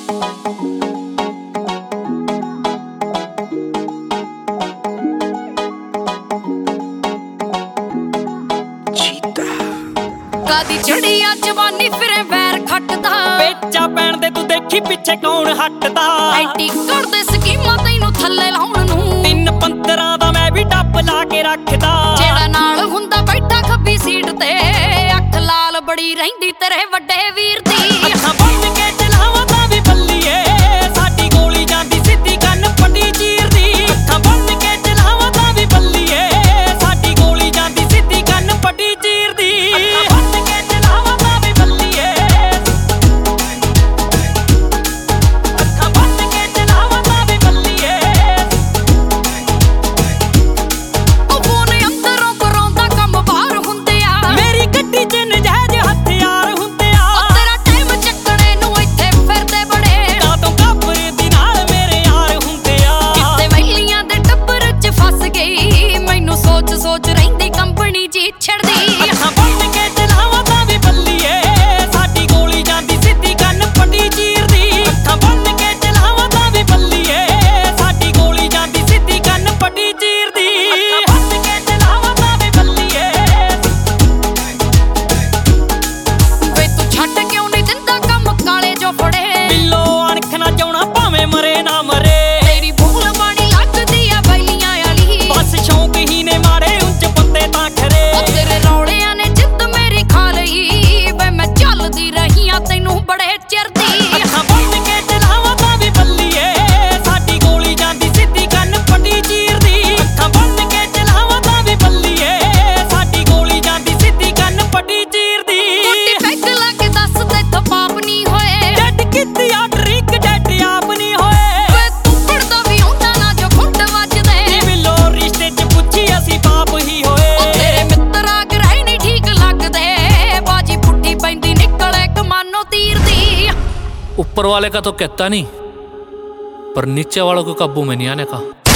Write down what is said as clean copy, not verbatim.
ਕਾਦੀ ਚੜੀ ਆ ਜਵਾਨੀ ਫਿਰੇ ਵੈਰ ਖੱਟਦਾ ਵੇਚਾ ਪੈਣ ਦੇ ਤੂੰ ਦੇਖੀ ਪਿੱਛੇ ਕੌਣ ਹੱਟਦਾ ਐਂਟੀ ਕਰਦੇ ਸਕੀਮਾਂ ਤੈਨੂੰ ਥੱਲੇ ਲਾਉਣ ਨੂੰ 3-15 ਦਾ ਮੈਂ ਵੀ ਟੱਪ ਲਾ ਕੇ ਰੱਖਦਾ ਜਿਹੜਾ ਨਾਲ ਹੁੰਦਾ ਬੈਠਾ ਖੱਬੀ ਸੀਟ ਤੇ ਅੱਖ ਲਾਲ ਬੜੀ ਰਹਿੰਦੀ ਤੇਰੇ ਵੱਡੇ ਵੀਰ ਦੀ ਅੱਖਾਂ ਬੰਨ ਕੇ ਚਲਾਵਾਂ ਤਾਂ ਵੀ ਬੱਲੀਏ ਸਾਡੀ ਗੋਲੀ ਜਾਂਦੀ ਸਿੱਧੀ ਕੰਨ ਪੱਟੀ ਚੀਰਦੀ ਅੱਖਾਂ ਬੰਨ ਕੇ ਚਲਾਵਾਂ ਤਾਂ ਵੀ ਬੱਲੀਏ ਸਾਡੀ ਗੋਲੀ ਜਾਂਦੀ ਸਿੱਧੀ ਕੰਨ ਪੱਟੀ ਚੀਰਦੀ ਸੋਚ ਰਹਿੰਦੀ ਕੰਪਨੀ ਜੀ ਛੜਦੀ ਅੱਖਾਂ ਬੰਨ ਕੇ ਚਲਾਵਾਂ ਤਾਂ ਵੀ ਬੱਲੀਏ ਸਾਡੀ ਗੋਲੀ ਜਾਂਦੀ ਸਿੱਧੀ ਕੰਨ ਪੱਟੀ ਚੀਰਦੀ ਅੱਖਾਂ ਬੰਨ ਕੇ ਚਲਾਵਾਂ ਤਾਂ ਵੀ ਬੱਲੀਏ ਸਾਡੀ ਗੋਲੀ ਜਾਂਦੀ ਸਿੱਧੀ ਕੰਨ ਪੱਟੀ ਚੀਰਦੀ ਅੱਖਾਂ ਬੰਨ ਕੇ ਚਲਾਵਾਂ ਤਾਂ ਵੀ ਬੱਲੀਏ ਵੇ ਤੂੰ ਛੱਡ ਕਿਉਂ ਨਹੀਂ ਦਿੰਦਾ ਕੰਮ ਕਾਲੇ ਜੋ ਫੜੇ ਬਿੱਲੋ ਅਣਖ ਨਾ ਚਾਉਣਾ ਭਾਵੇਂ ਮਰੇ ਨਾ ਮਰੇ ਤੇਰੀ ਭੂਲ ਬਾਣੀ ਲੱਗਦੀ ਆ ਬੈਲੀਆਂ ਵਾਲੀ ਬਸ ਸ਼ੌਂਕ ਹੀ ਨੇ ਮਾਰੇ ਤੈਨੂੰ ਬੜੇ ਚਿਰ ਦੀ ਅੱਖਾਂ ਬੰਨ ਕੇ ਚਲਾਵਾਂ ਤਾਂ ਵੀ ਬੱਲੀਏ ਸਾਡੀ ਗੋਲੀ ਜਾਂਦੀ ਸਿੱਧੀ ਕੰਨ ਪੱਟੀ ਚੀਰਦੀ ਅੱਖਾਂ ਬੰਨ ਕੇ ਚਲਾਵਾਂ ਤਾਂ ਵੀ ਬੱਲੀਏ ਸਾਡੀ ਗੋਲੀ ਜਾਂਦੀ ਸਿੱਧੀ ਕੰਨ ਪੱਟੀ ਚੀਰਦੀ ਟੁੱਟੀ ਪੈਗ ਲਾ ਕੇ ਦੱਸ ਤੇਥੋਂ ਪਾਪ ਨਹੀਂ ਹੋਏ ਡੈਡ ਕੀਤੀ ਆ ਡਰਿੰਕ ਡੈਡ ਆਪ ਨਹੀਂ ਹੋਏ ਵੇ ਤੂੰ ਪੜਦਾ ਵੀ ਹੁੰਦਾ ਨਾ ਜੋ ਫੁੱਟ ਵੱਜਦੇ ਬਿੱਲੋ ਰਿਸ਼ਤੇ 'ਚ ਪੁੱਛੀ ਅਸੀਂ ਪਾਪ ਹੀ ਹੋਏ ਉਹ ਤੇਰੇ ਮਿੱਤਰ ਆ ਗਰਾਈ ਨਹੀਂ ਠੀਕ ਲੱਗਦੇ ਬਾਜੀ ਪੁੱਠੀ ਪੈਂਦੀ ਨਿਕਲੇ ਕਮਾਨੋ तीर दी ऊपर वाले का तो कहता नहीं पर नीचे वालों को काबू में नहीं आने का।